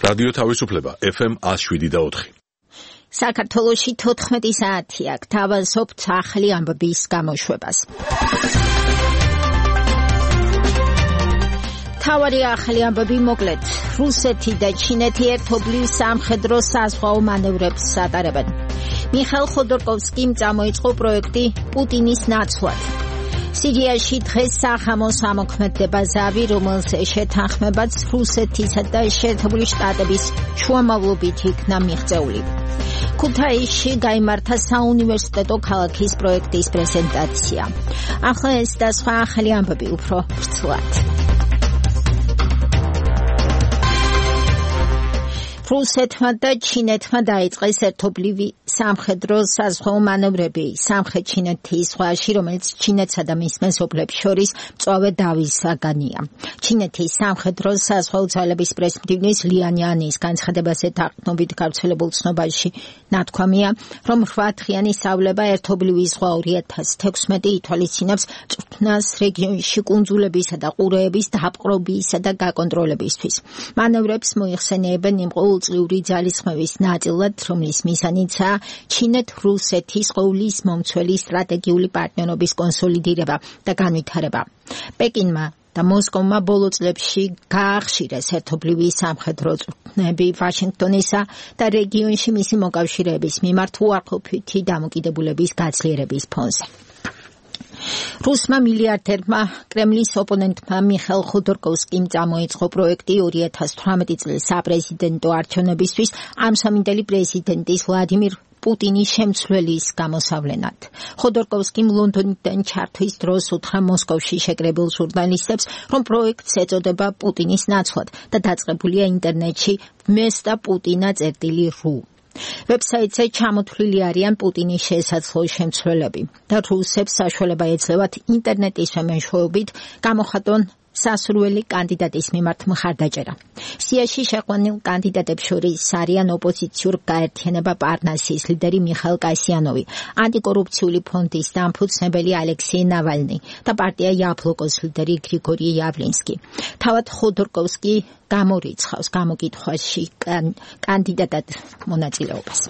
რადიო თავისუფლება FM 107.4. საქართველოში 14 საათია გთავაზობთ ახალი ამბების გამოშვებას. თავარი ახალი ამბები მოკლედ. რუსეთი და ჩინეთი ერთობლივ სამხედრო საზღვაო მანევრებს ატარებენ. მიხეილ ხოდორკოვსკიმ წამოიწყო პროექტი პუტინის ნაცვლად. სირიაში დღეს სახამოს ამოქმედება ზავი, რომელზე შეთანხმებაც რუსეთისა და შეერთებული შტატების შუამავლობით იქნა მიღწეული. ქუთაისში გაიმართა საუნივერსიტეტო ქალაქის პროექტის პრეზენტაცია. ახლა ეს და სხვა ახალი ამბები უფრო ვრცლად. რუსეთმა და ჩინეთმა დაიწყეს ერთობლივი სამხედრო საზღვაო მანევრები სამხრეთ-ჩინეთის ზღვაში, რომელიც ჩინეთსა და მის მეზობლებს შორის მწვავე დავის საგანია. ჩინეთის სამხედრო საზღვაო ძალების პრეზიდენტის ლიანიანის განცხადებაზე დაყრდნობით გავრცელებულ ცნობაში ნათქვამია, რომ 8 დღიანი სწავლება ერთობლივი ზღვა 2016 ითვალისწინებს წვრთნას რეგიონში კუნძულებისა და ყურეების დაპყრობისა და გაკონტროლებისთვის. მანევრებს მოიხსენიებენ იმ ყოველწლიური ძალისხმევის ნაწილად, რომლის მიზანიცაა ჩინეთ-რუსეთის ყოვლის მომცველი სტრატეგიული პარტნიორობის კონსოლიდირება და განვითარება. პეკინმა და მოსკოვმა ბოლო წლებში გაახშირეს ერთობლივი სამხედრო წვრთნები ვაშინგტონისა და რეგიონში მისი მოკავშირეების მიმართ უარყოფითი დამოკიდებულების გაძლიერების ფონზე. რუსმა მილიარდერმა კრემლის ოპონენტმა მიხეილ ხოდორკოვსკიმ წამოიწყო პროექტი 2018 წლის საპრეზიდენტო არჩევნებისთვის ამსამინდელი პრეზიდენტის ვლადიმირ პუტინის შემცვლელის გამოსავლენად. ხოდორკოვსკიმ ლონდონიდან ჩართვის დროს უთხრა მოსკოვში შეკრებილ ჟურნალისტებს, რომ პროექტს ეწოდება პუტინის ნაცვლად და დაწყებულია ინტერნეტში ვმესტა პუტინა წერტილი.ru. ვებსაიტზე ჩამოთვლილი არიან პუტინის შესაძლო შემცვლელები და რუსებს საშუალება ეძლევათ ინტერნეტის მეშვეობით გამოხატონ სასურველი კანდიდატის მიმართ მხარდაჭერა. სიაში შეყვანილ კანდიდატებს შორის არიან ოპოზიციურ გაერთიანება პარნასის ლიდერი მიხაილ კასიანოვი, ანტიკორუფციული ფონდის დამფუძნებელი ალექსეი ნავალნი და პარტია იაბლოკოს ლიდერი გრიგორი იავლინსკი. თავად ხოდორკოვსკი გამორიცხავს გამოკითხვაში კანდიდატად მონაწილეობას.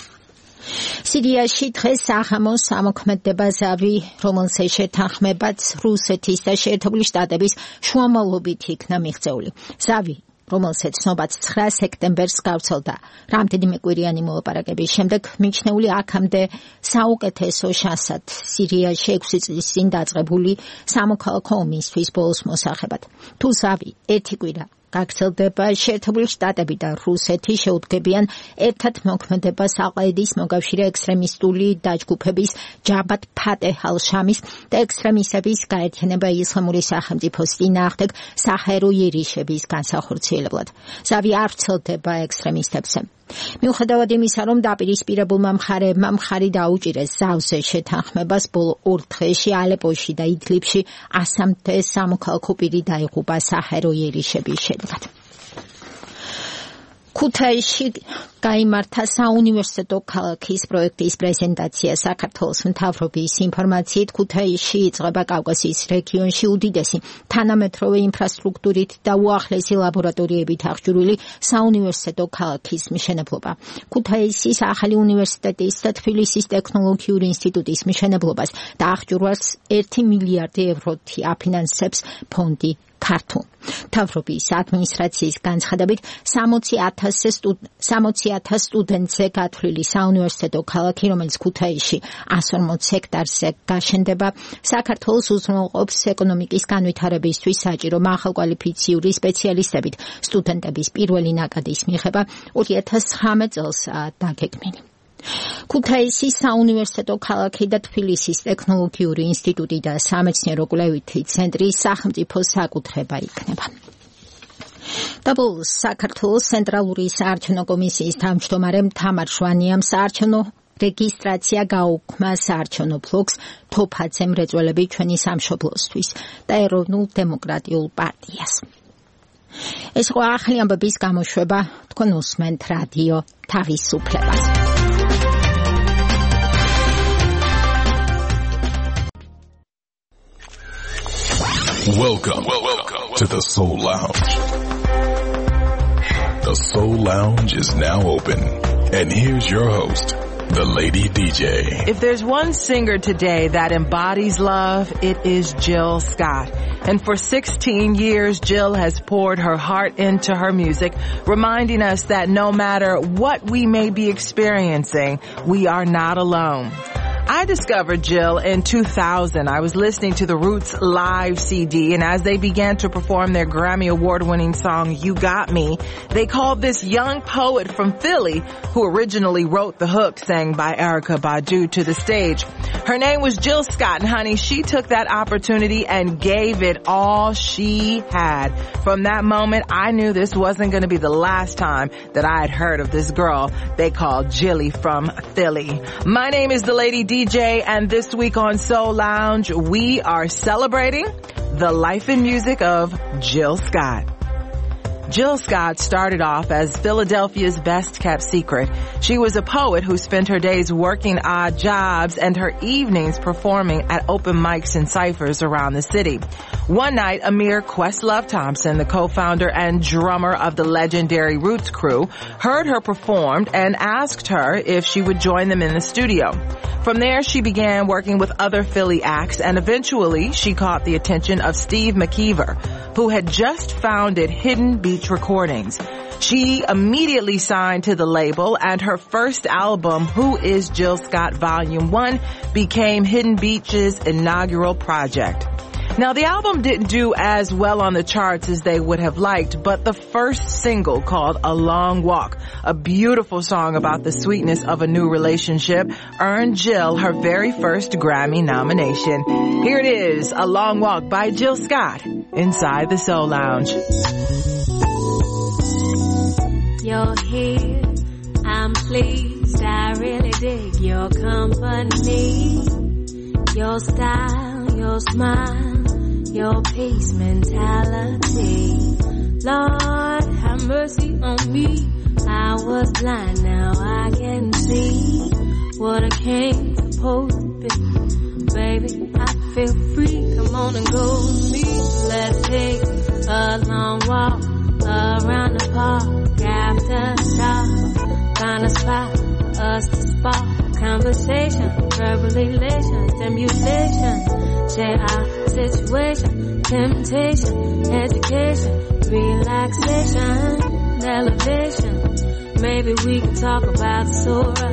სირიაში დღეს სახამოს ამოქმედება ზავი, რომელზე შეთანხმებაც რუსეთის და შეერთებული შტატების შუამავლობით იქნა მიღწეული. ზავი, რომელსაც ცნობაც 9 სექტემბერს გავრცელდა რამდენიმე კვირიანი მოლაპარაკების შემდეგ, მიჩნეული აქამდე საუკეთესო შანსად სირიაში 6 წლის წინ დაწყებული სამოქალაქო ომისთვის ბოლოს მოსახებად. თუ ზავი ერთი კვირა გაგრძელდება, შეერთებული შტატები და რუსეთი შეუდგებიან ერთად მოქმედებას ალ-ყაიდის მოკავშირე ექსტრემისტული დაჯგუფების ჯაბათ ფატეჰ ალ-შამის და ექსტრემისტების გაერთიანება ისლამური სახელმწიფოს წინააღმდეგ საჰაერო იერიშების განსახორციელებლად. ზავი არ ვრცელდება ექსტრემისტებზე. მიუხედავად იმისა, რომ დაპირისპირებულმა მხარეებმა მხარი დაუჭირეს ზავზე შეთანხმებას, ბოლო 2 დღეში ალეპოში და იდლიბში 100-მდე სამოქალაქო პირი დაიღუპა საჰაერო იერიშების შედეგად. ქუთაისში გაიმართა საუნივერსიტეტო ქალაქის პროექტის პრეზენტაცია. საქართველოს მთავრობის ინფორმაციით, ქუთაისში იწყება კავკასიის რეგიონში უდიდესი თანამედროვე ინფრასტრუქტურით და უახლესი ლაბორატორიებით აღჭურვილი საუნივერსიტეტო ქალაქის მშენებლობა. ქუთაისის ახალი უნივერსიტეტის და თბილისის ტექნოლოგიური ინსტიტუტის მშენებლობას და აღჭურვას 1 მილიარდი ევროთი აფინანსებს ფონდი ქართულ. მთავრობის ადმინისტრაციის განცხადებით 60,000 სტუდენტზე გათვლილი საუნივერსიტეტო ქალაქი, რომელიც ქუთაისში 140 ჰექტარზე გაშენდება, საქართველოს უზრუნველყოფს ეკონომიკის განვითარებისთვის საჭირო მაღალკვალიფიციური სპეციალისტებით. სტუდენტების პირველი ნაკადის მიღება 2019 წელს დაგეგმილი. ქუთაისის საუნივერსიტეტო ქალაქი და თბილისის ტექნოლოგიური ინსტიტუტი და სამეცნიერო-კვლევითი ცენტრი სახელმწიფო საკუთრება იქნება. დაბოლოს საქართველოს ცენტრალური საარჩევნო კომისიის თავმჯდომარემ თამარ შვანიამ საარჩევნო რეგისტრაცია გაუქმა საარჩევნო ბლოკს თოფაძე მრეწველები ჩვენი სამშობლოსთვის და ეროვნულ დემოკრატიულ პარტიას. ეს იყო ახალი ამბების გამოშვება, თქვენ უსმენთ რადიო თავისუფლებას. Welcome to the Soul Lounge. The Soul Lounge is now open. And here's your host, the Lady DJ. If there's one singer today that embodies love, it is Jill Scott. And for 16 years, Jill has poured her heart into her music, reminding us that no matter what we may be experiencing, we are not alone. I discovered Jill in 2000. I was listening to the Roots live CD, and as they began to perform their Grammy Award-winning song, You Got Me, they called this young poet from Philly, who originally wrote the hook sang by Erykah Badu, to the stage. Her name was Jill Scott, and honey, she took that opportunity and gave it all she had. From that moment, I knew this wasn't going to be the last time that I had heard of this girl they called Jilly from Philly. My name is the Lady DJ, and this week on Soul Lounge, we are celebrating the life and music of Jill Scott. Jill Scott started off as Philadelphia's best-kept secret. She was a poet who spent her days working odd jobs and her evenings performing at open mics and ciphers around the city. One night, Amir Questlove Thompson, the co-founder and drummer of the legendary Roots crew, heard her perform and asked her if she would join them in the studio. From there, she began working with other Philly acts, and eventually she caught the attention of Steve McKeever, who had just founded Hidden Beach Recordings. She immediately signed to the label, and her first album, Who is Jill Scott Volume 1, became Hidden Beach's inaugural project. Now, the album didn't do as well on the charts as they would have liked, but the first single, called A Long Walk, a beautiful song about the sweetness of a new relationship, earned Jill her very first Grammy nomination. Here it is, A Long Walk by Jill Scott, inside the Soul Lounge. You're here, I'm pleased, I really dig your company, your style, your smile, your peace mentality. Lord, have mercy on me, I was blind, now I can see what I came supposed to be. Baby, I feel free, come on and go with me. Let's take a long walk around the park after dark. Find a spot, us to spark conversation, verbal elation, stimulation. Share our situation, temptation, education, relaxation, elevation. Maybe we can talk about Surah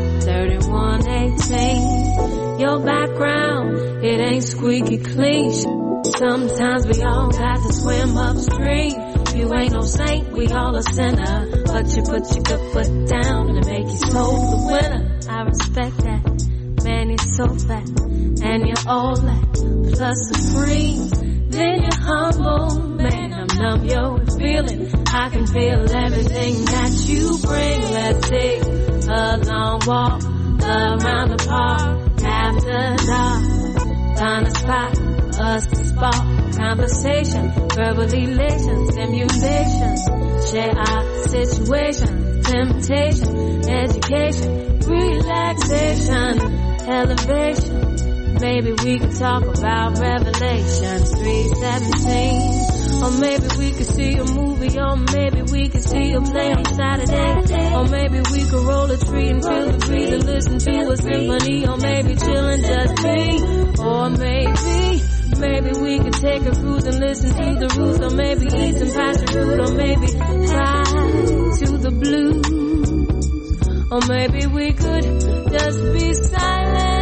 31:18. Your background, it ain't squeaky clean. Sometimes we all got to swim upstream. You ain't no saint, we all a sinner. But you put your good foot down and make your soul the winner. I respect that. Man, you're so fat. And you're all that. Plus supreme. Then you're humble. Man, I'm numb, yo, feeling. I can feel everything that you bring. Let's take a long walk around the park after dark. Find a spot, us to spark conversation, verbal elation, stimulation. Share our situation, temptation, education, relaxation, elevation. Maybe we could talk about Revelations 3:17. Or maybe we could see a movie, or maybe we could see a play on Saturday. Or maybe we could roll a tree and feel the breeze and listen to a symphony. Or maybe chill and just be. Or maybe we could take a cruise and listen to the Roots. Or maybe eat some passion fruit. Or maybe fly to the blues. Or maybe we could just be silent.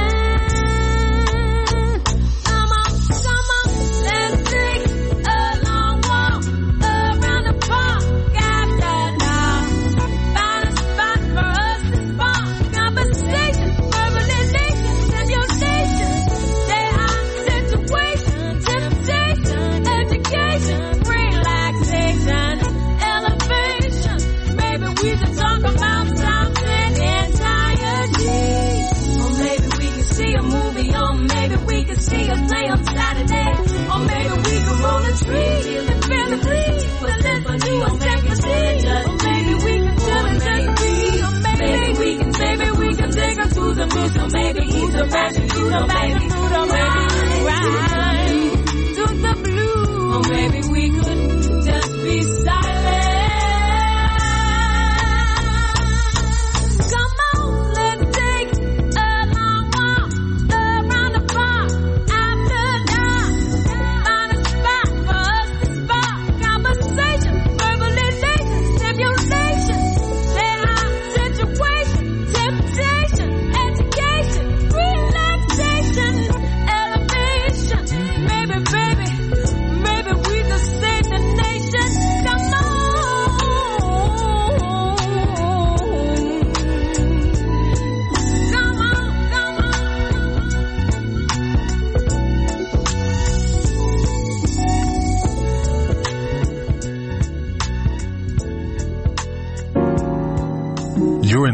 Maybe eat the magic food, or maybe ride to the blue, or maybe we could just be silent.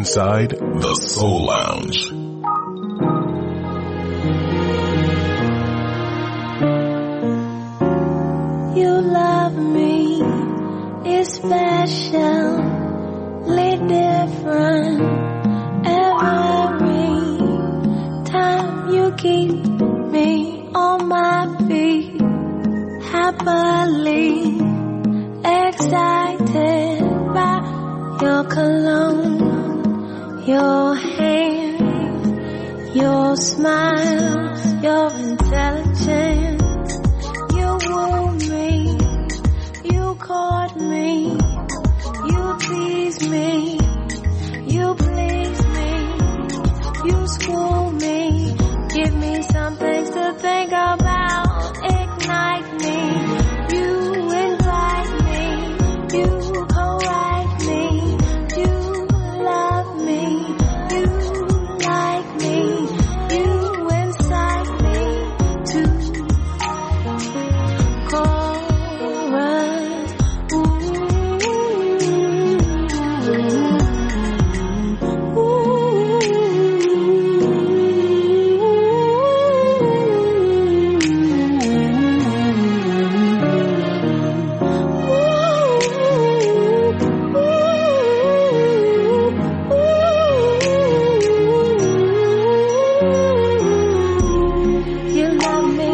inside the Soul Lounge. You love me, it's specially different. Every time you keep me on my feet, happily excited by your cologne, your hands, your smile, your intelligence. You woo me, you court me, you tease me, you please me, you school me, give me some things to think about, ignite me, you invite me, you co-write me, you love me, you like me, you incite me to chorus. You love me,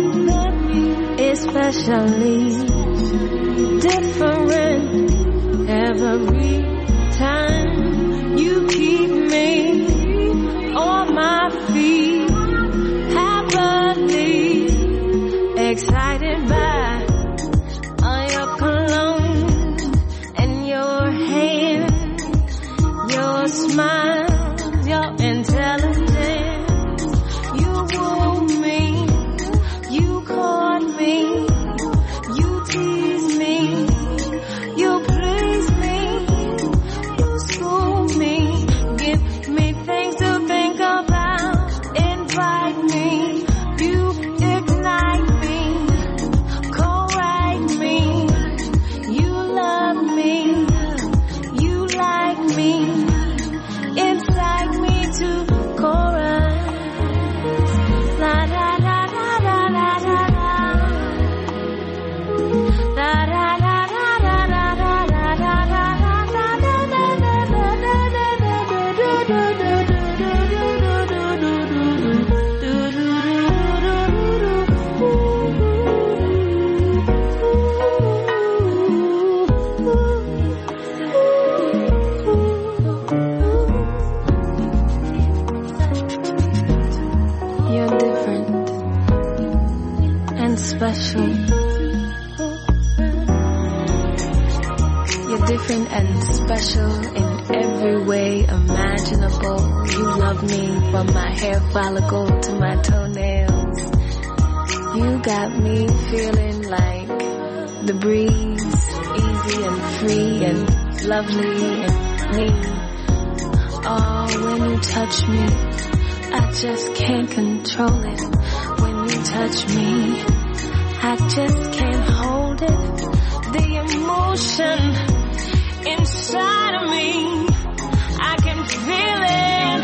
especially different every time you keep me on my feet, happily excited by all your cologne and your hand, your smile, your intelligence. You woo me, you court me, you tease me, you please me, you school me, give me things to think about, invite me, you ignite me, co-write me, you love me, you like me, incite me to chorus. La da da da da da da da. Da da da da da da da da da You're different and special. You're different and special in every way imaginable. You love me from my hair follicle to my toenails. You got me feeling like the breeze, easy and free and lovely and me. Oh, when you touch me, I just can't control it. When you touch me, I just can't hold it. The emotion inside of me, I can feel it.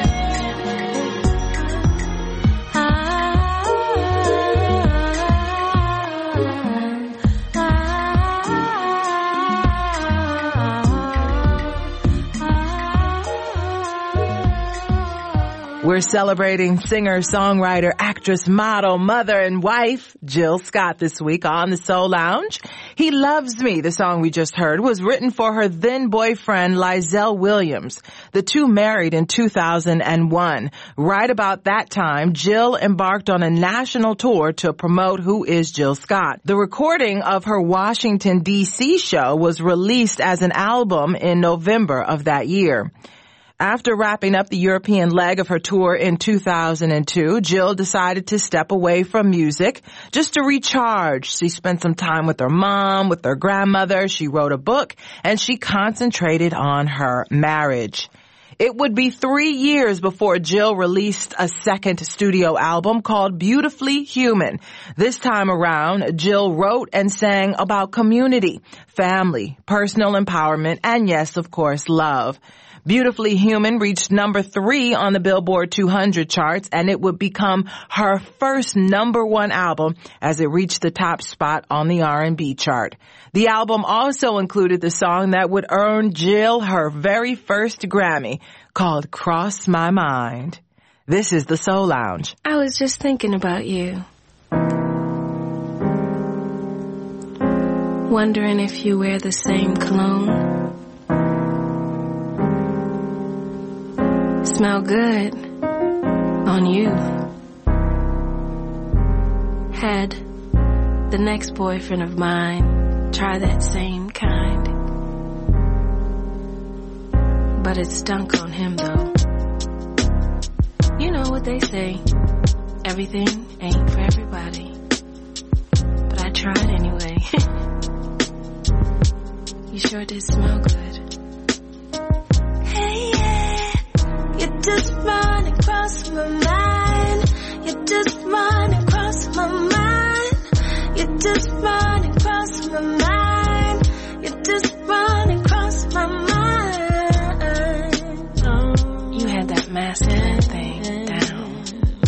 We're celebrating singer, songwriter, actress, model, mother, and wife Jill Scott this week on the Soul Lounge. He Loves Me, the song we just heard, was written for her then boyfriend Lizelle Williams. The two married in 2001. Right about that time, Jill embarked on a national tour to promote Who is Jill Scott. The recording of her Washington, D.C. show was released as an album in November of that year. After wrapping up the European leg of her tour in 2002, Jill decided to step away from music just to recharge. She spent some time with her mom, with her grandmother. She wrote a book, and she concentrated on her marriage. It would be 3 years before Jill released a second studio album called Beautifully Human. This time around, Jill wrote and sang about community, family, personal empowerment, and yes, of course, love. Beautifully Human reached number 3 on the Billboard 200 charts, and it would become her first number 1 album as it reached the top spot on the R&B chart. The album also included the song that would earn Jill her very first Grammy, called Cross My Mind. This is the Soul Lounge. I was just thinking about you. Wondering if you wear the same cologne. Smell good on you. Had the next boyfriend of mine try that same kind. But it stunk on him though. You know what they say, everything ain't for everybody. But I tried anyway. You sure did smell good. Hey, yeah, you just run across my mind. You just run across my mind. You just run across my mind. You just run across my mind. Oh. You had that massive thing down.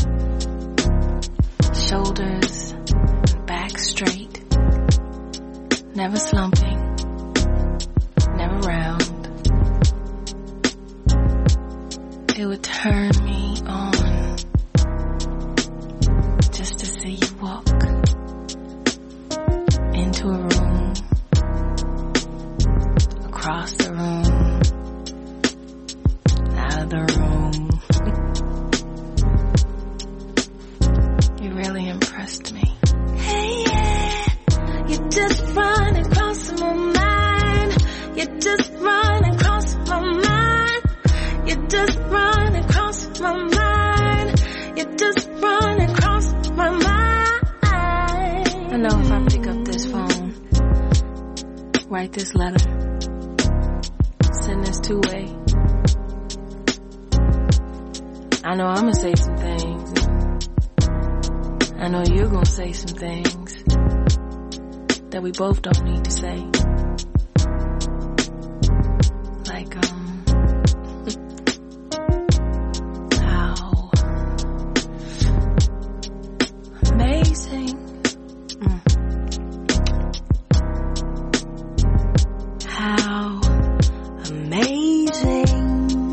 Shoulders and back straight. Never slumping. Never round. It would turn me on just to see you walk into a room, across the room, out of the room. You really impressed me. Hey, yeah, you just run across my mind. You just run across my mind. You just run across my mind. You just run across my mind. I know if I pick up this phone, write this letter, send this 2-way, I know I'ma say some things. I know you're gonna say some things that we both don't need to say. Like, how amazing. How amazing.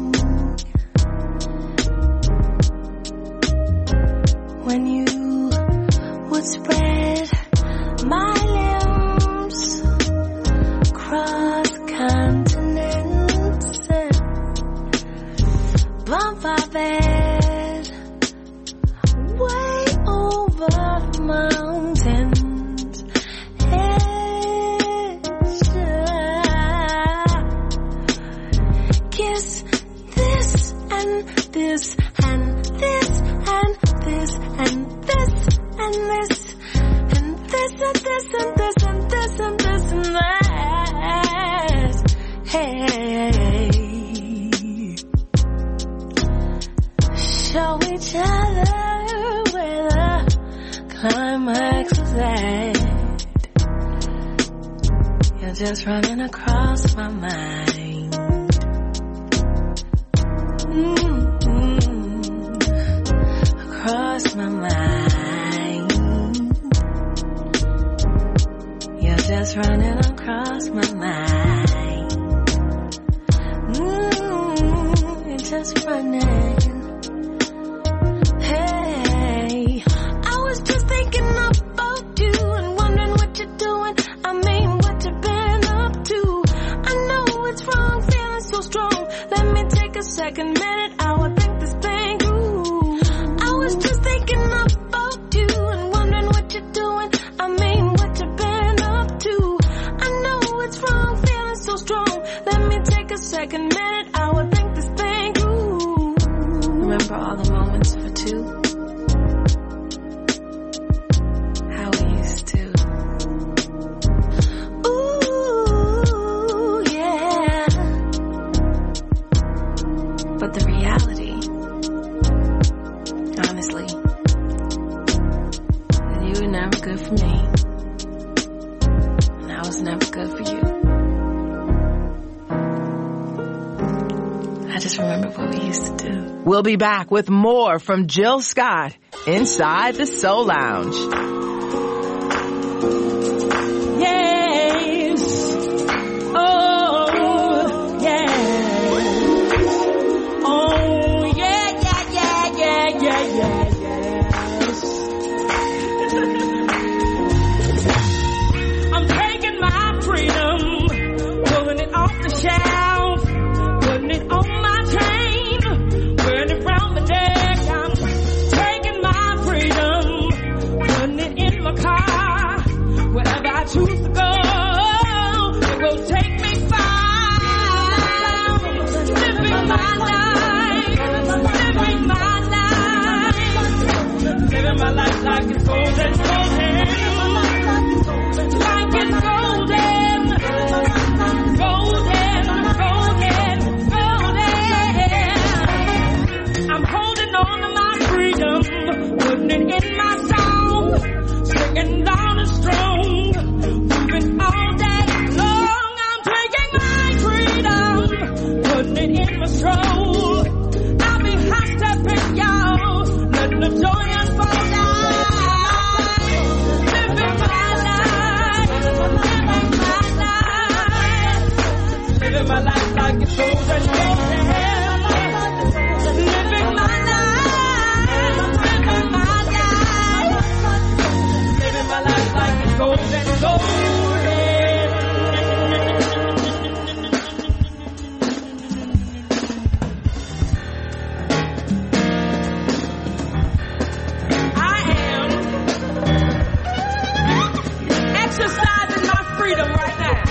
When you would spread my limbs across continents and bump our bed way over the mountains. Kiss this and this and this and this and this and this and this and this and this and this and this and this. Hey, show each other where the climax is at. You're just running across my mind. Across my mind. You're just running across my mind. You're just running. Hey, I was just thinking about you and wondering what you're doing. I mean, what you've been up to. I know it's wrong, feeling so strong. Let me take a second minute. I would think this thing through. I was just thinking about you and wondering what you're doing. I mean, what you've been up to. I know it's wrong, feeling so strong. Let me take a second minute. I would think this thing through. Remember all the moments for two? How we used to. Ooh, yeah. But the reality, honestly, you were never good for me, and I was never good for you. I just remember what we used to do. We'll be back with more from Jill Scott inside the Soul Lounge. Yes. Oh, yeah. Oh, yeah, yeah, yeah, yeah, yeah, yeah, yes. I'm taking my freedom, pulling it off the shelf, putting it on my chain, wearing it round my neck. I'm taking my freedom, putting it in my car, wherever I choose to go. It will take me far, living my life, living my life, living my life like it's golden, golden, like it's golden, golden, golden, golden. I'm holding on to my freedom, putting it in my song, singing loud and strong, moving all day long. I'm taking my freedom, putting it in my stroll. I'll be high stepping, y'all, letting the joy unfold. Living my life, living my life like it's golden, golden. Living my life, living my life, living my life like it's golden, golden. I am exercising my freedom right now.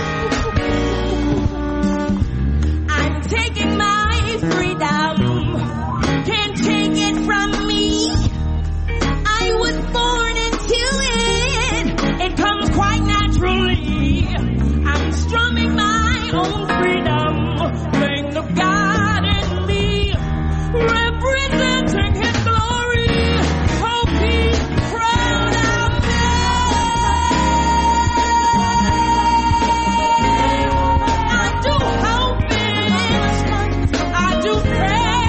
I'm taking my freedom. Can't take it from me. I was born into it. It comes quite naturally. I'm strumming my own freedom, playing the God in me, representing His glory. Hope He's proud of me. I do hope it. I do pray.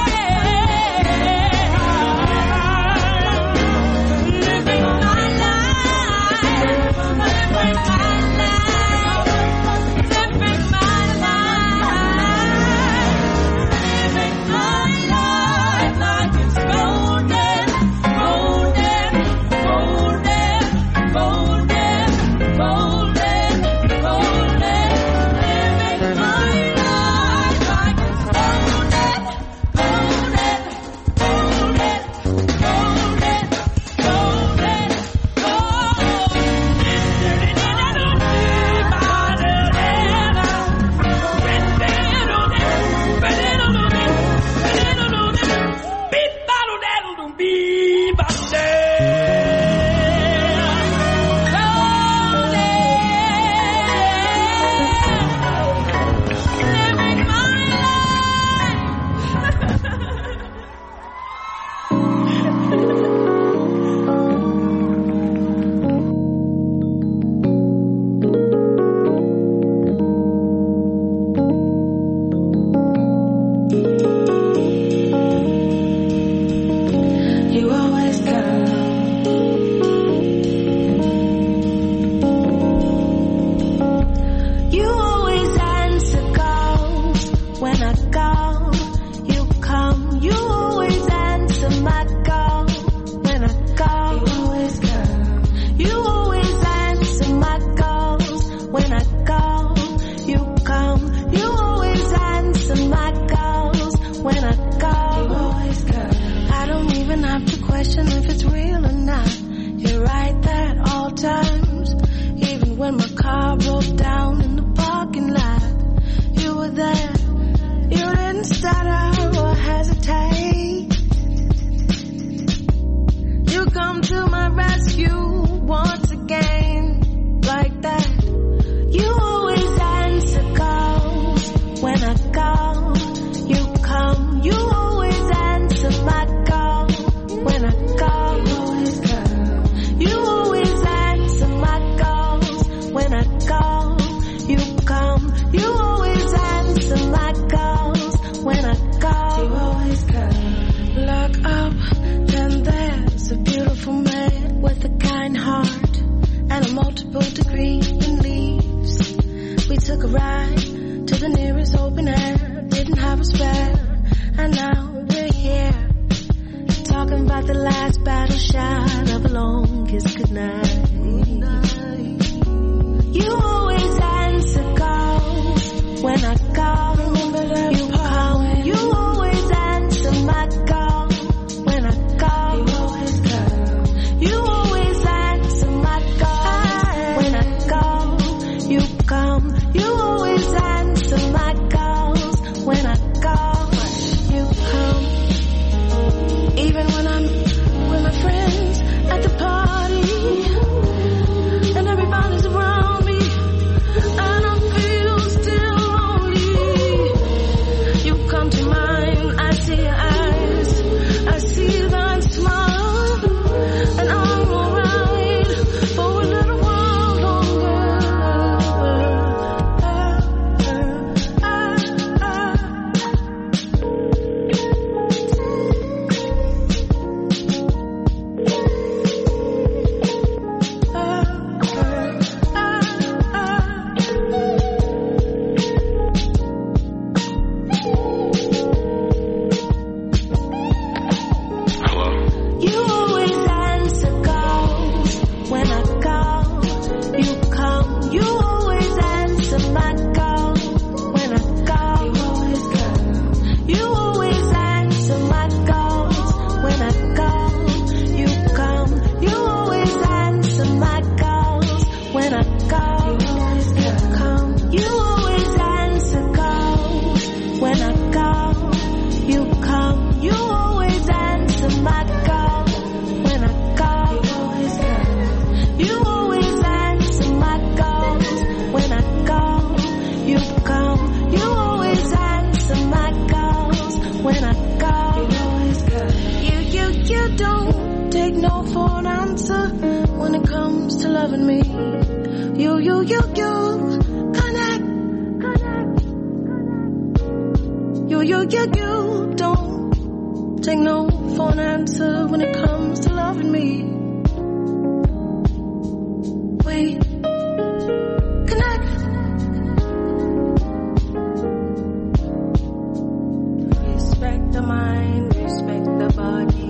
Living my life, living my life, living my life like it's golden, golden, golden, golden, golden, golden. Living my life like it's golden, golden, golden, You always come. You always answer calls when I call. You come. You always answer my call when I call. You always come. You always answer my calls when I call. You come. You always answer my calls when I call. You always come. I don't even have to question if it's real or not. You're right there at all times. Even when my car broke down in the parking lot, you were there. You didn't stutter or hesitate. You come to my rescue once again, like that. You always answer calls when I call. You come. You always answer my call when I call. You always answer my calls when I call. You come. You always answer my calls when I call. multiple degree reliefs. We took a ride to the nearest open air, didn't have a spare, and now we're here talking about the last battle shot of a long kiss goodnight. You always answer calls when I call. Remember that you call. You always answer my call when I call. You always call. You always answer my call when I call. You come. You always answer my calls when I call. You come. Even when I'm with my friends at the party and everybody's around me and I feel still lonely, you come to mind. I see your eyes, I see that smile, and I'm alright for a little while longer. You always answer calls when I call. You come. You always answer my call when I call. You always come. You always answer my calls when I call. You come. You always answer my calls when I call. You always come. You always answer calls when I call. You come. You always answer my call when I call. You always answer my calls when I call. You come. You always answer my calls when I call. You don't take no for an answer when it comes to loving me. You connect. You don't take no for an answer when it comes to loving me. We connect. Respect the mind, respect the body.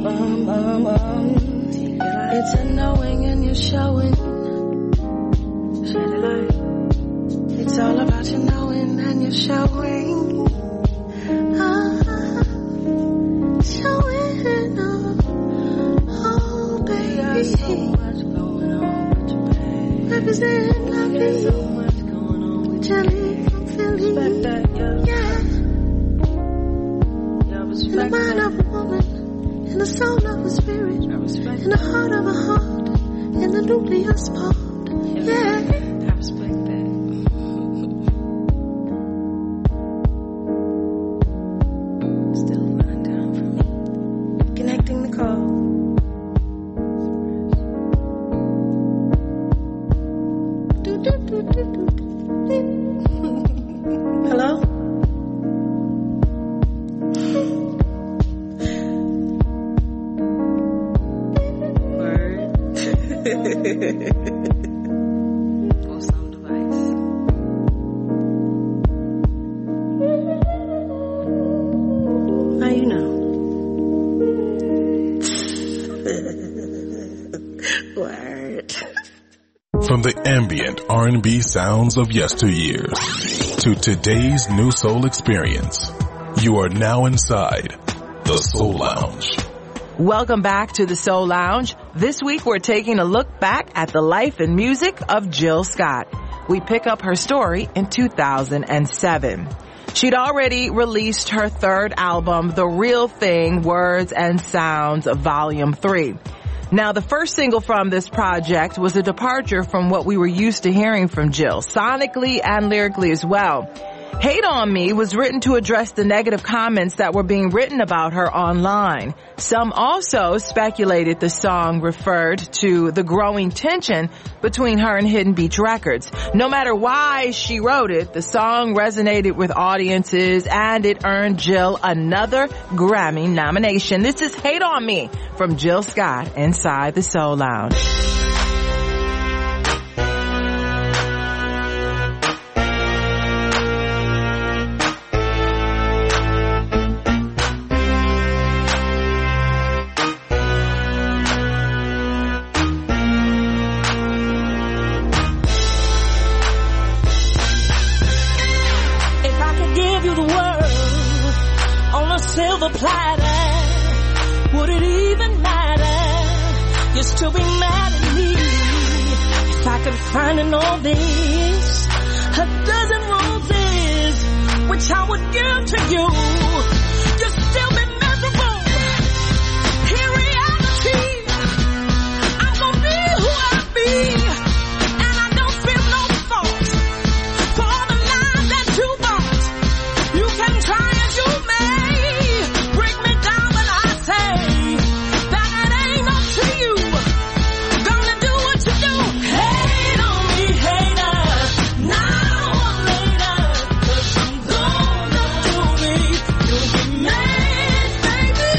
It's a knowing and you're showing. Shed a light. It's all about your knowing and you're showing. Showing. Oh, baby. So much going on with you, baby. Represent like there's so much going on with you. Jelly from Philly. Respect that, yeah. In the mind of a woman, in the soul of a spirit, in the heart of a heart, in the nucleus part. Yeah. I respect that. Still find time for me. Connecting the call. Hello? Or some device. Now you know. Word. From the ambient R&B sounds of yesteryears to today's new soul experience, you are now inside the Soul Lounge. Welcome back to the Soul Lounge. This week we're taking a look back at the life and music of Jill Scott. We pick up her story in 2007. She'd already released her third album, The Real Thing, Words and Sounds, Volume 3. Now, the first single from this project was a departure from what we were used to hearing from Jill, sonically and lyrically as well. Hate on Me was written to address the negative comments that were being written about her online. Some also speculated the song referred to the growing tension between her and Hidden Beach Records. No matter why she wrote it, the song resonated with audiences and it earned Jill another Grammy nomination. This is Hate on Me from Jill Scott inside the Soul Lounge. silver platter, would it even matter? You'd still be mad at me if I could find in all this a dozen roses, which I would give to you. You'd still be miserable. In reality, I'm gonna be who I be, and I don't feel no fault for all the lies that you bought. You can try as you may, break me down, but I say that it ain't up to you. Gonna do what you do. Hate on me, hater, now or later, 'cause I'm gonna do me. You'll be mad, baby.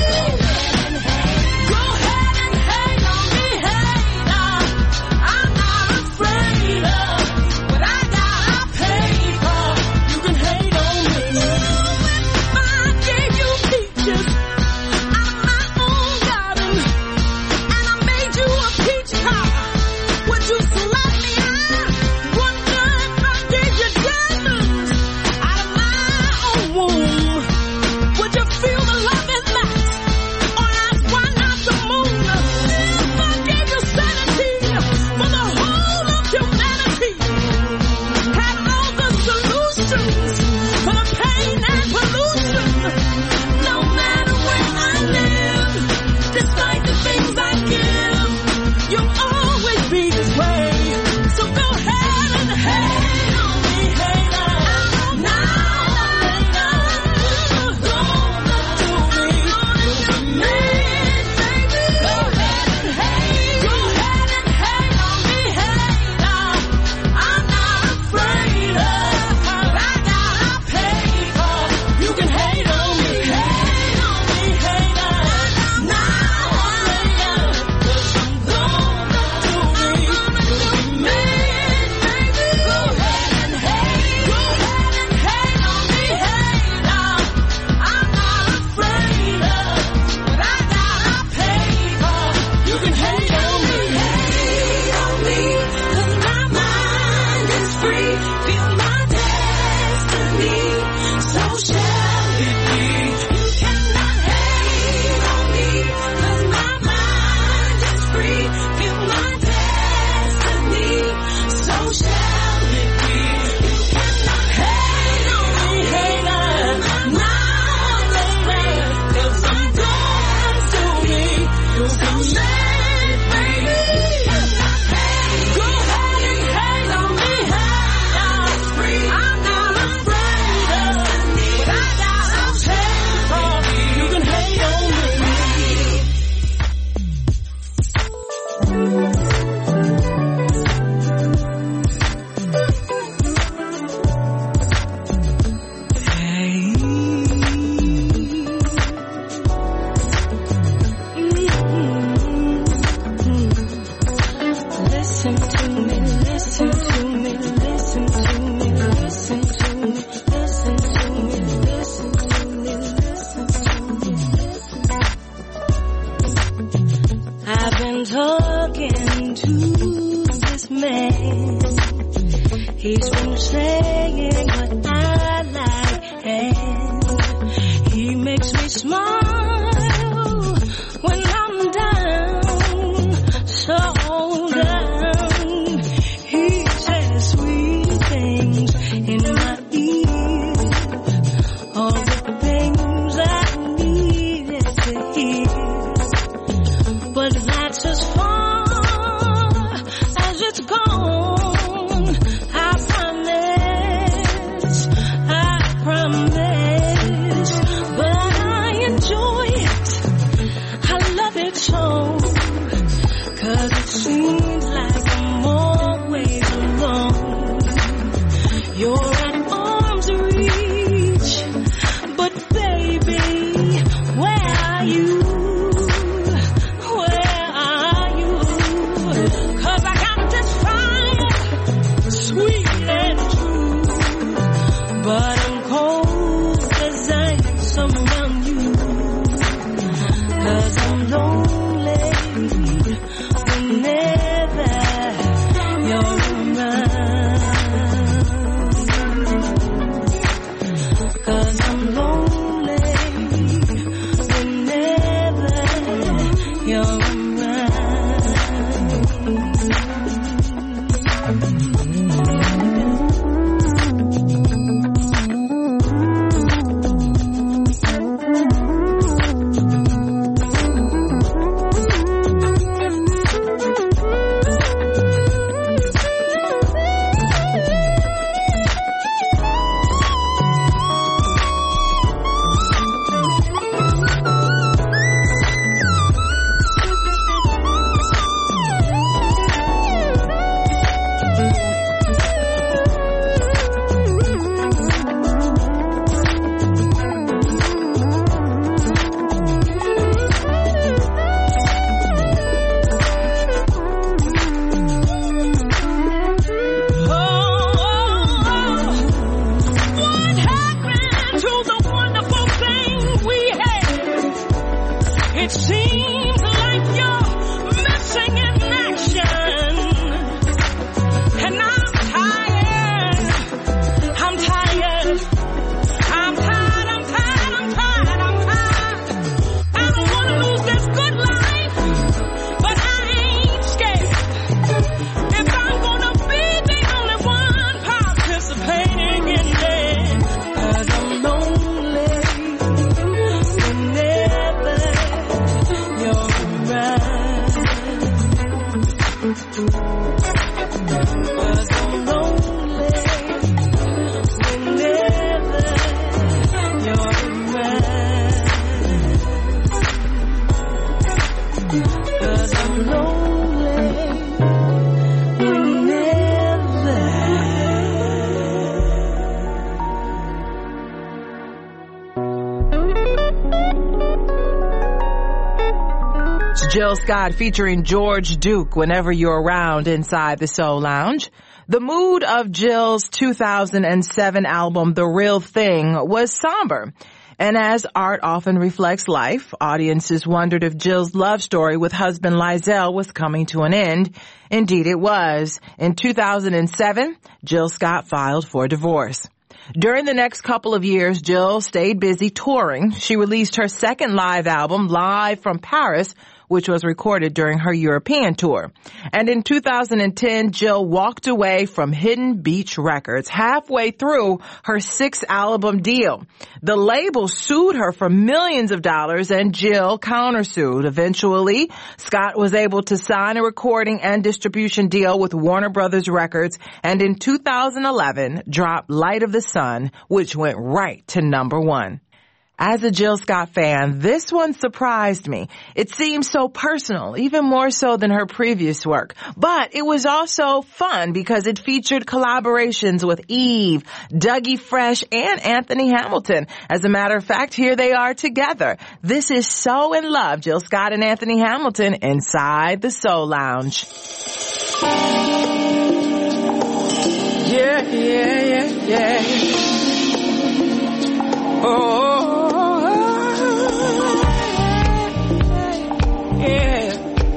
Go ahead and hate on me, hater. I'm not afraid of what I gotta pay for. You can hate on me. If I gave you peaches out of my own garden, and I made you a peach pie, would you slap me? I wonder if I gave you diamonds out of my own womb, would you feel the love in that? Or ask why not the moon? If I gave you sanity for the whole of humanity, had all the solutions for the pain and pollution, no matter where I live, despite the things I give, you'll always be this way. So go ahead and hate on me, hater. Now or later, you're gonna do me. You'll be mad, baby. Go ahead and hate. Go ahead and hate on me, hater. I'm not afraid of what I gotta pay for. You can hate on me, hater. Now or later, 'cause I'm gonna do me. You'll be mad, baby. Go ahead and hate. Go ahead and hate on me, hater. I'm not afraid of what I gotta pay for. You can hate on me, 'cause my mind is free. Feel my destiny, so shall it be. You cannot hate on me, 'cause my mind is free. Feel my destiny, so shall it be. You cannot hate on me, hater. Now or later, 'cause I'm gonna do me. You'll be mad, baby. Go ahead and hate on me, hater. I'm not afraid of what I gotta pay for. You can hate on me. Listen to me, listen to me, listen to me, listen to me, listen to me, listen to me, listen to me, listen. I've been talking to this man. He's been saying what I like, and he makes me smile when I'm down, so down. He says sweet things in my ear, all the things I needed to hear. But that's as far as it's gone. I promise, but I enjoy it. I love it so, 'cause it seems like I'm always alone. You're at arm's reach, but baby, where are you? Where are you? 'Cause I got this fire Jill Scott featuring George Duke whenever you're around inside the Soul Lounge. The mood of Jill's 2007 album, The Real Thing, was somber. And as art often reflects life, audiences wondered if Jill's love story with husband Lizelle was coming to an end. Indeed it was. In 2007, Jill Scott filed for divorce. During the next couple of years, Jill stayed busy touring. She released her second live album, Live from Paris, which was recorded during her European tour. And in 2010, Jill walked away from Hidden Beach Records halfway through her 6-album deal. The label sued her for millions of dollars and Jill countersued. Eventually, Scott was able to sign a recording and distribution deal with Warner Brothers Records and in 2011 dropped Light of the Sun, which went right to #1. As a Jill Scott fan, this one surprised me. It seemed so personal, even more so than her previous work. But it was also fun because it featured collaborations with Eve, Dougie Fresh, and Anthony Hamilton. As a matter of fact, here they are together. This is So in Love, Jill Scott and Anthony Hamilton inside the Soul Lounge. Yeah, yeah, yeah, yeah. Oh. Yeah.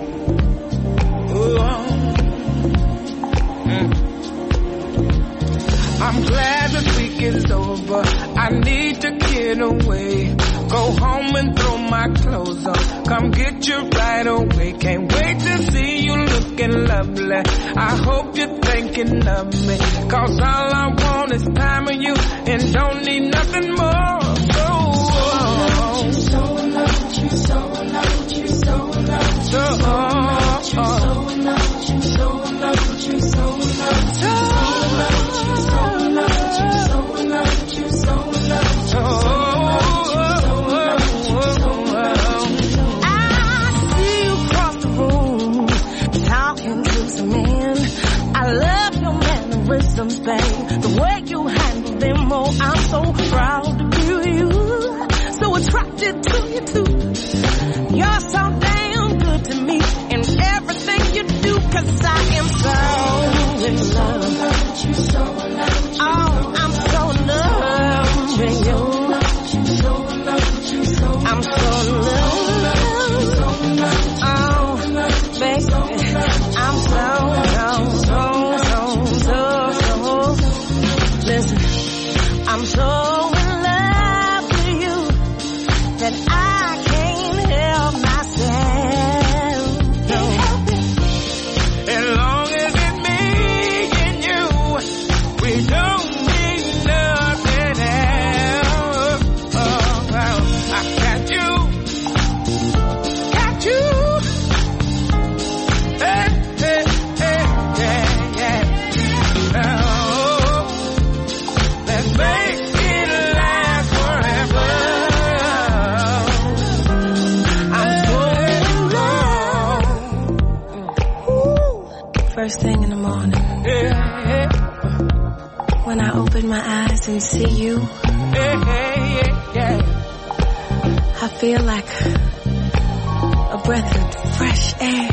I'm glad this week is over. I need to get away. Go home and throw my clothes on. Come get you right away. Can't wait to see you looking lovely. I hope you're thinking of me. 'Cause all I want is time with you and don't need nothing more. Babe, the way you handle them, oh, I'm so proud to be you. So attracted to you too. You're so damn good to me in everything you do, 'cause I am so in love. Oh, I'm so in love with you. I'm so in love. Oh, baby, I'm so. Listen, I'm so in love with you that I can't help myself. Can't help it. As long as it's me and you, we don't need nothing else. Oh, I got you. Got you. Hey, hey, hey, yeah, yeah. Make it last forever. I'm so in love. First thing in the morning, when I open my eyes and see you, I feel like a breath of fresh air.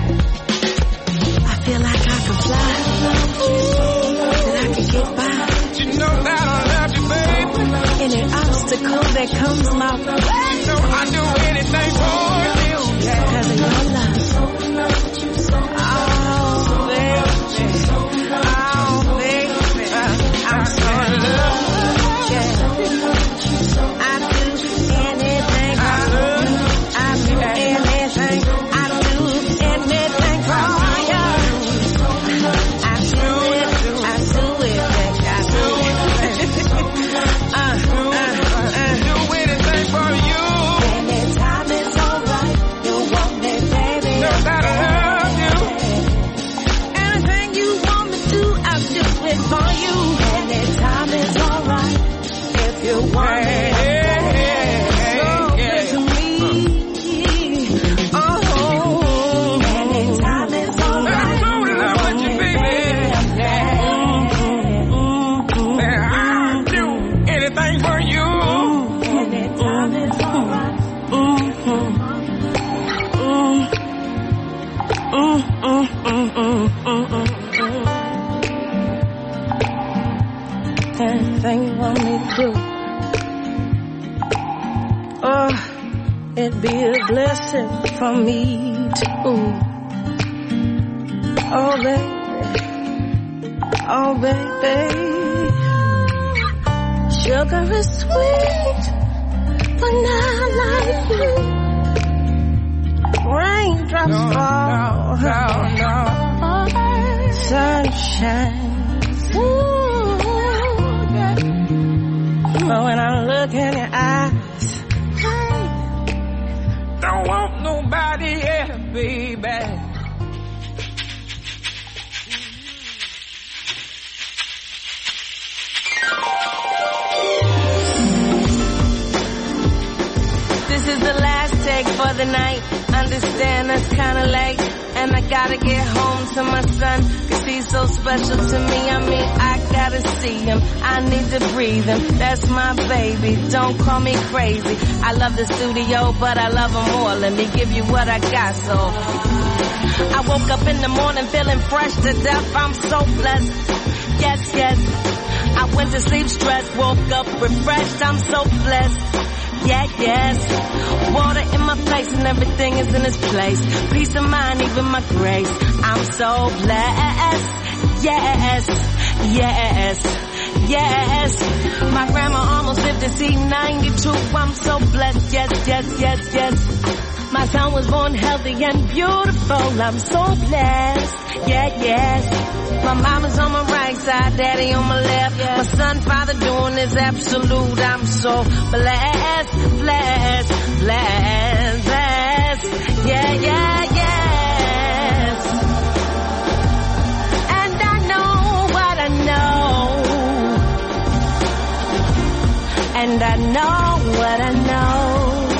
I feel like I could fly, that I could get by. You know that I love you, baby. Any obstacle that comes my way, you know I'd do anything for you. Yeah. 'Cause of your love. Oh, baby. Oh, baby. I'm so in love. Yeah. I do anything for you. I do anything. I do anything for you. I do it. I do it. Do anything for you. Anytime it's alright, you want me, baby. No matter how. me to do. Oh, it'd be a blessing for me too. Oh, baby. Oh, baby. Sugar is sweet, but not like you. Raindrops fall, sunshine. But when I look in your eyes, don't want nobody else, baby. This is the last take for the night. Understand it's kinda late, and I gotta get home to my son, 'cause he's so special to me. I mean, I gotta see him, I need to breathe him. That's my baby, don't call me crazy. I love the studio, but I love him more. Let me give you what I got, so I woke up in the morning feeling fresh to death. I'm so blessed, yes, yes. I went to sleep stressed, woke up refreshed. I'm so blessed, yeah, yes. Water in my face and everything is in its place. Peace of mind, even my grace. I'm so blessed, yes, yes, yes. My grandma almost lived to see 92. I'm so blessed, yes, yes, yes, yes. My son was born healthy and beautiful. I'm so blessed, yeah, yes. My mama's on my right side, daddy on my left. My son, father doing is absolute. I'm so blessed, blessed, blessed, blessed. Yeah, yeah, yes. And I know what I know. And I know what I know.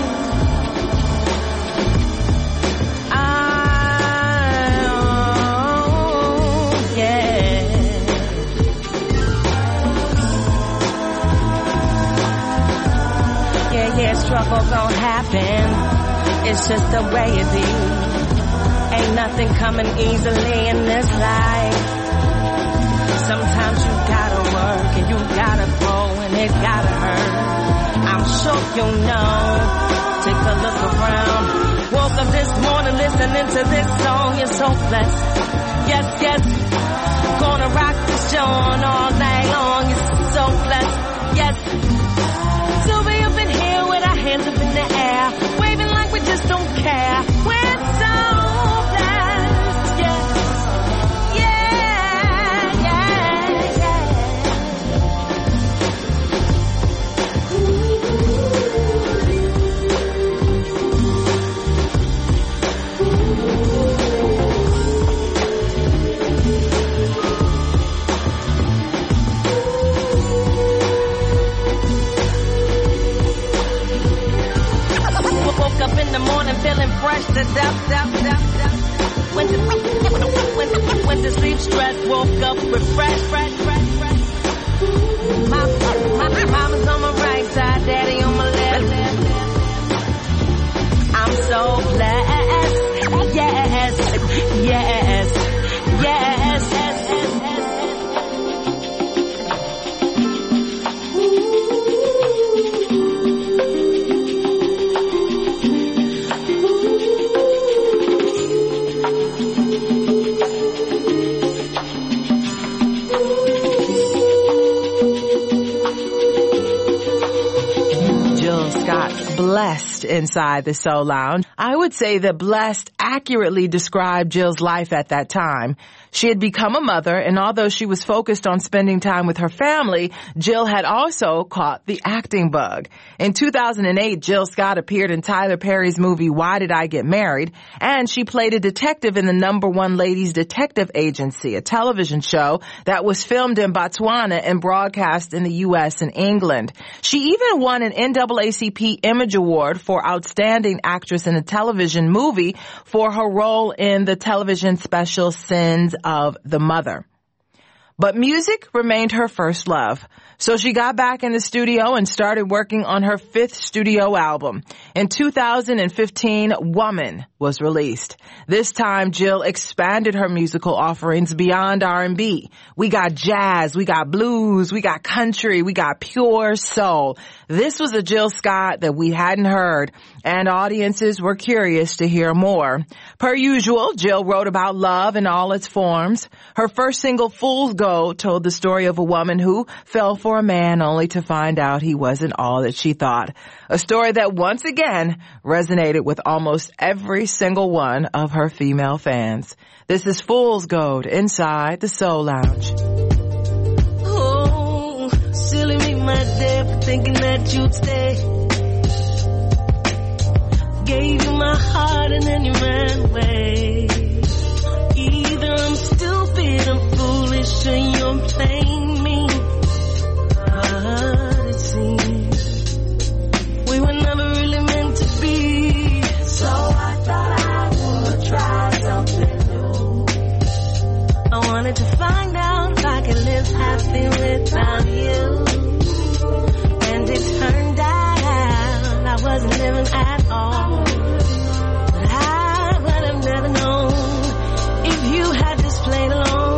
Struggle gon' happen, it's just the way it be. Ain't nothing coming easily in this life. Sometimes you gotta work and you gotta grow and it gotta hurt. I'm sure you know, take a look around. Woke up this morning listening to this song, you're so blessed. Yes, yes, gonna rock this joint all night long, you're so blessed. Yes, so we up in here with our hands up in the air, waving like we just don't care. We're so blessed, yeah, yeah, yeah, yeah. Woke up in the morning feeling fresh to death. Went to sleep stressed, woke up refreshed. My mama's on my right side, daddy on my left. I'm so blessed, yes, yes, yes, yes. Blessed inside the Soul Lounge. I would say that blessed accurately described Jill's life at that time. She had become a mother, and although she was focused on spending time with her family, Jill had also caught the acting bug. In 2008, Jill Scott appeared in Tyler Perry's movie Why Did I Get Married? And she played a detective in the #1 Ladies Detective Agency, a television show that was filmed in Botswana and broadcast in the U.S. and England. She even won an NAACP Image Award for Outstanding Actress in a Television Movie for her role in the television special Sins of the Mother. But music remained her first love. So she got back in the studio and started working on her 5th studio album. In 2015, Woman was released. This time, Jill expanded her musical offerings beyond R&B. We got jazz, we got blues, we got country, we got pure soul. This was a Jill Scott that we hadn't heard, and audiences were curious to hear more. Per usual, Jill wrote about love in all its forms. Her first single, Fool's Gold, told the story of a woman who fell for a man only to find out he wasn't all that she thought. A story that once again resonated with almost every single one of her female fans. This is Fool's Gold inside the Soul Lounge. Oh, silly me, my dear, for thinking that you'd stay. Gave you my heart and then you ran away. Either I'm stupid, I'm foolish, or you're playing me. But it seems we were never really meant to be. So I thought I would try something new. I wanted to find out if I could live happy without you. And it turned out I wasn't living at all. But I would have never known if you had just played along.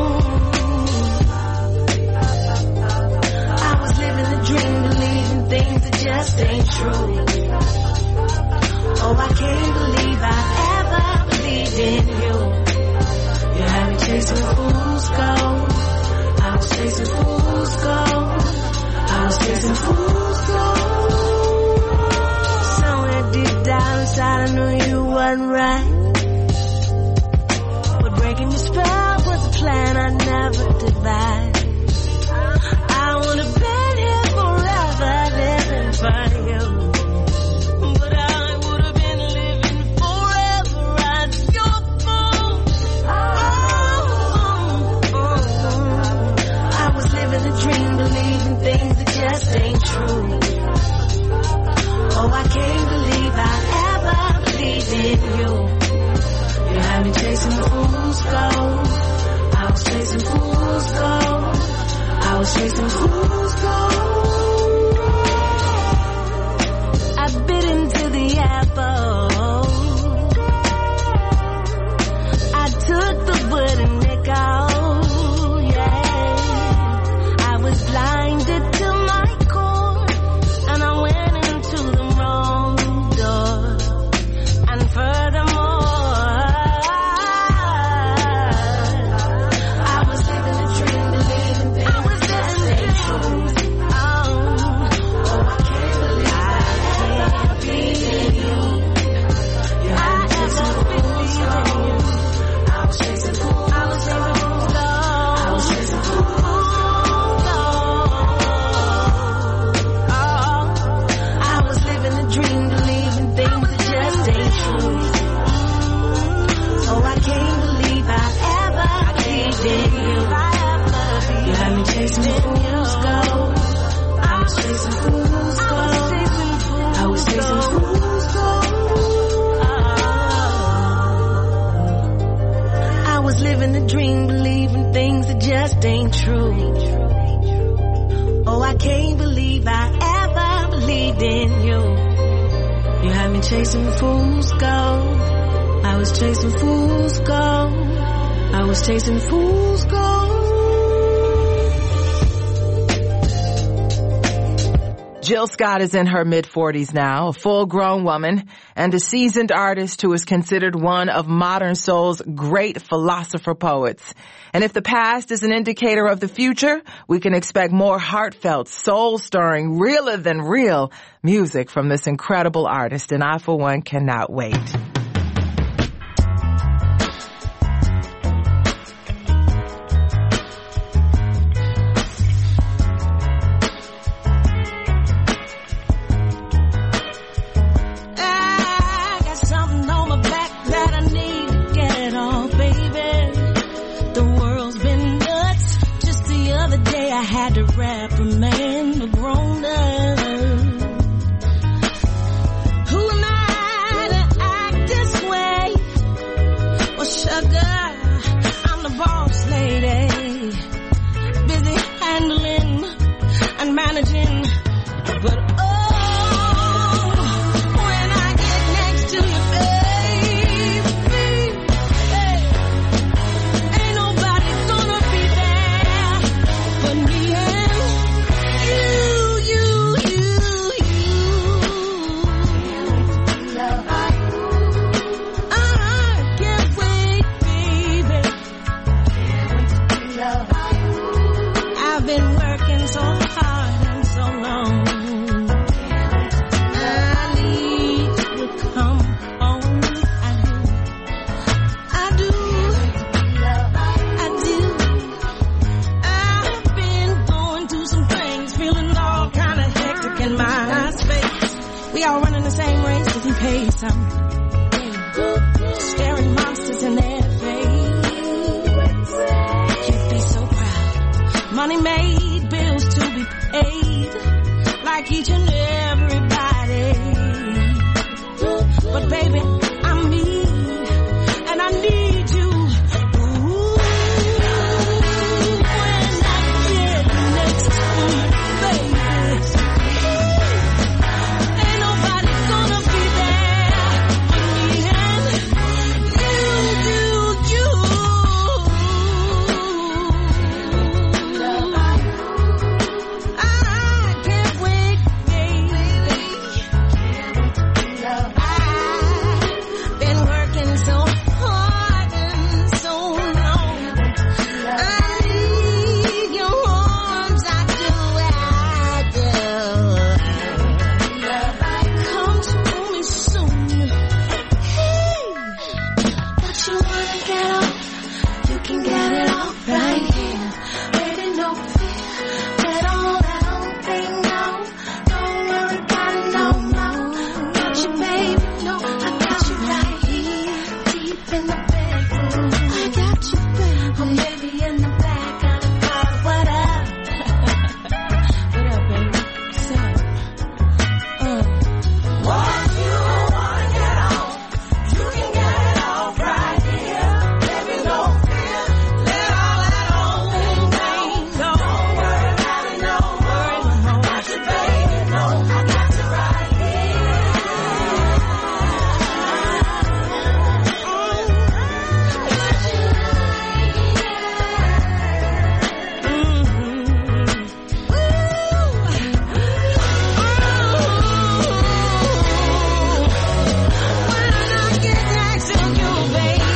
I was living the dream, believing things that just ain't true. Oh, I can't believe I ever believed in you. You had me chasing fool's gold. I was chasing fool's gold. I was chasing fool's gold. Somewhere deep down inside I knew you wasn't right. But breaking your spell was a plan I never devised. I would have been here forever living for you. But I would have been living forever as your fool. I was living the dream, believing things that just ain't true. Oh, I can't believe I ever believed in you. You had me chasing fool's gold. I was chasing fool's gold. I was chasing fool's gold. I bit into the apple. I took the wooden nickel. Yeah, I was blinded to my core, and I went into the wrong door. And furthermore, I was living a dream, believing things I was just ain't true. Oh, I can't believe I can't be in you. You had me chasing fool's gold. I was chasing fool's gold. I was chasing fool's gold. I was living a dream, believing things that just ain't true. Oh, I can't believe I ever believed in you. You had me chasing fool's gold. I was chasing fool's gold. I was chasing fool's gold. I was living a dream, believing things that just ain't true. Oh, I can't believe I ever believed in you. You had me chasing fool's gold. I was chasing fool's gold. I was chasing fool's gold. Jill Scott is in her mid-40s now, a full-grown woman, and a seasoned artist who is considered one of modern soul's great philosopher poets. And if the past is an indicator of the future, we can expect more heartfelt, soul-stirring, realer than real music from this incredible artist, and I, for one, cannot wait. I got something on my back that I need to get off, baby. The world's been nuts. Just the other day I had to rap a man, a grown up. Who am I to act this way? Well, sugar, I'm the boss lady. I've been working so hard and so long. I need you to come home. I do. I've been going through some things, feeling all kind of hectic in my space. We all running the same race, if you pay something. Staring monsters in their face. You'd be so proud. Money made, bills to be paid, like each and everybody. But baby, I'm me, and I need you. Ooh, when I get next to you, baby, ain't nobody gonna be there for me, and you. I can't wait, baby. I've been working so hard and so long. I need your arms, I do. Come to me soon. Hey, but you wanna get off? You can get it off right here. Baby, no fear. Let all that old thing go. Don't worry about it no more. Got you, baby. No, I got you right here. Deep in the bedroom. I got you, baby. Oh, baby, in the back of the car. What up? What up, baby? What's up? What you wanna get off? You can get it off right here. Baby, no fear. Let all that old thing go. Don't worry about it no more. Got you, baby. No, I got you right here. When I get next to you, baby,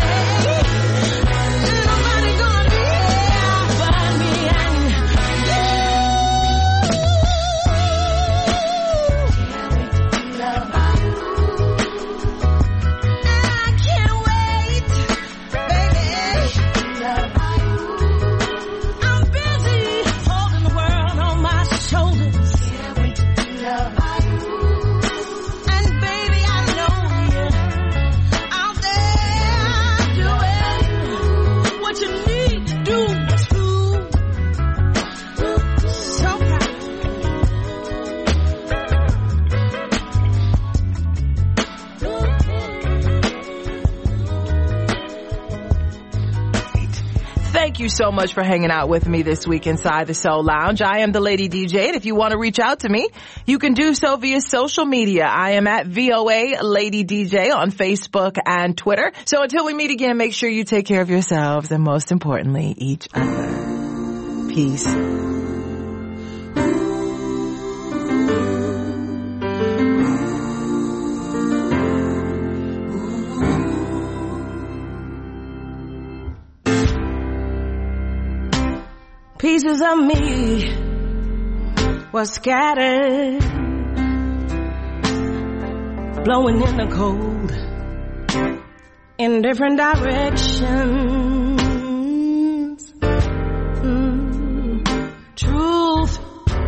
ain't nobody gonna be here but me and you. I can't wait, baby. I'm busy holding the world on my shoulders. And baby, I know you're out there doing what you need to do too. So proud. Thank you so much for hanging out with me this week inside the Soul Lounge. I am the Lady DJ, and if you want to reach out to me, you can do so via social media. I am at VOA Lady DJ on Facebook and Twitter. So until we meet again, make sure you take care of yourselves and most importantly, each other. Peace. Pieces of me were scattered, blowing in the cold in different directions. Truth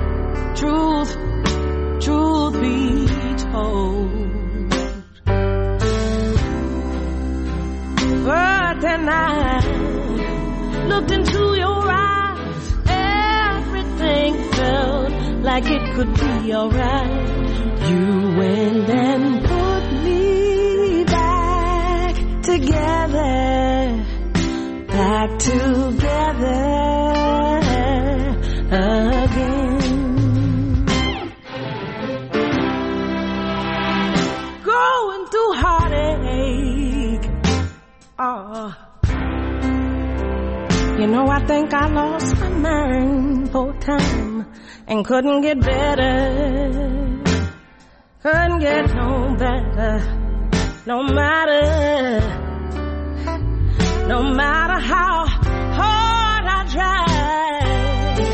be told. But then I looked into your eyes. Everything felt like it could be alright. You went and put me back together again. Going through heartache. Oh. You know, I think I lost my mind for time and couldn't get better. Couldn't get no better. No matter how hard I tried.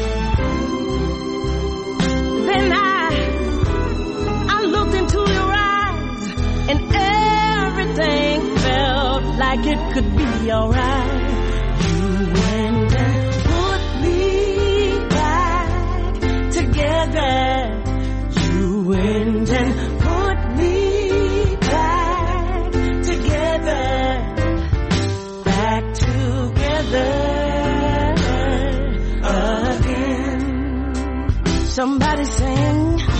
it could be alright. You went and put me back together. You went and put me back together. Back together again. Somebody sing.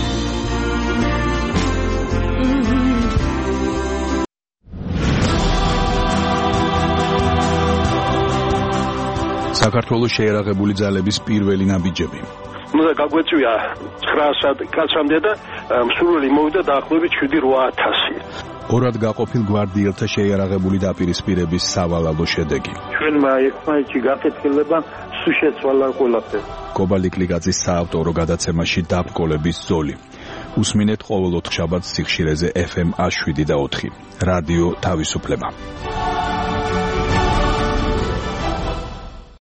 საქართველოს შეერაღებული ძალების პირველი ნაბიჯები. უნდა გაგვეწვია 900 კაცამდე და მსურველი მოვიდა დაახლოებით 7-8000. ორად გაყოფილ გვარდიელთა შეიარაღებული დაპირისპირების სავალალო შედეგი. ჩვენმა ერთმანეთში გაკეთილება სულ შეცვალა ყველაფერი. კობალტ კლიკაძის საავტორო გადაცემაში დაბრკოლების ზოლი. უსმინეთ ყოველ ოთხშაბათს სიხშირეზე FM 107 და 4. რადიო თავისუფლება.